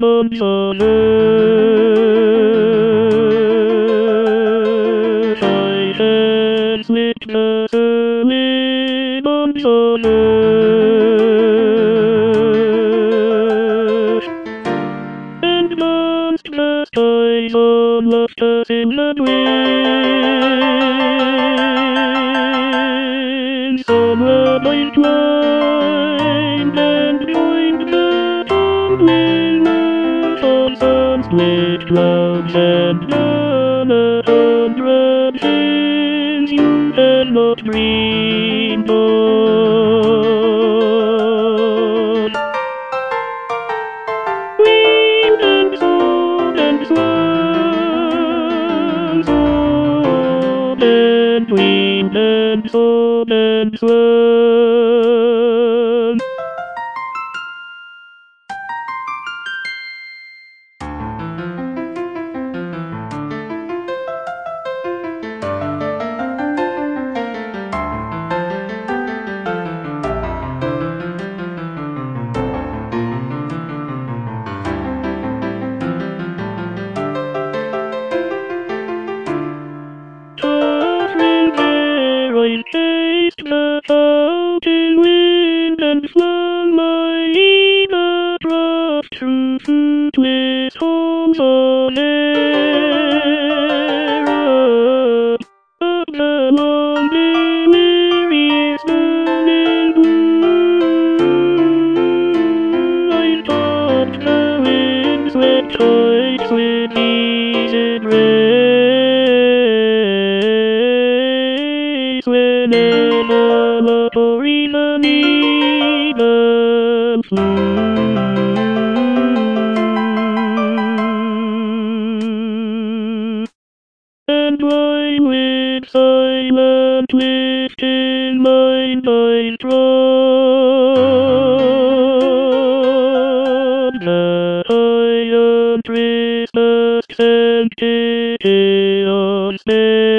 ribbons on earth. I can slit the ribbons on earth. And mask the skies on lustrous inland winds. Summer might wind and join the tumbling earth on sun-split clouds and none 100 things you cannot dream on. Wind and sword and swirl, sword and wind and sword and swirl. Tossing there, I chased the fountain wind and flung my eager craft through fruitless homes on air. Up the lonely, weary, burning blue, I topped the wind-swept heights with easy grace. Whenever the Torina needle flew. And while with silent twist in mind I trod the iron Christmas and on space.